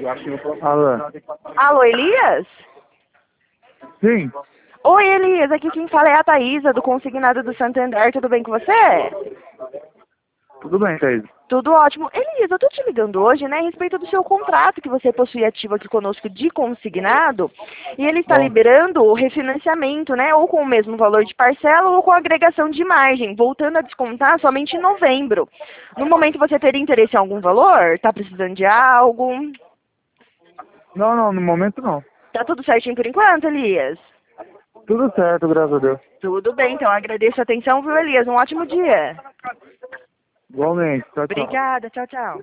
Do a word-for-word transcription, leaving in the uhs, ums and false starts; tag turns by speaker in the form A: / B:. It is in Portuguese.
A: Alô?
B: Alô, Elias?
A: Sim,
B: Oi, Elias, aqui quem fala é a Thaísa, do Consignado do Santander, tudo bem com você?
A: tudo bem, Thaís.
B: Tudo ótimo. Elias, eu tô te ligando hoje, né, a respeito do seu contrato que você possui ativo aqui conosco de consignado, e ele está
A: Bom,
B: liberando o refinanciamento, né, ou com o mesmo valor de parcela ou com agregação de margem, voltando a descontar somente em novembro. No momento você teria interesse em algum valor? Tá precisando de algo?
A: não, não, no momento não.
B: Tá tudo certinho por enquanto, Elias?
A: Tudo certo, graças a Deus.
B: Tudo bem, então agradeço a atenção, viu, Elias? Um ótimo dia.
A: Igualmente, tchau, tchau.
B: Obrigada, tchau, tchau.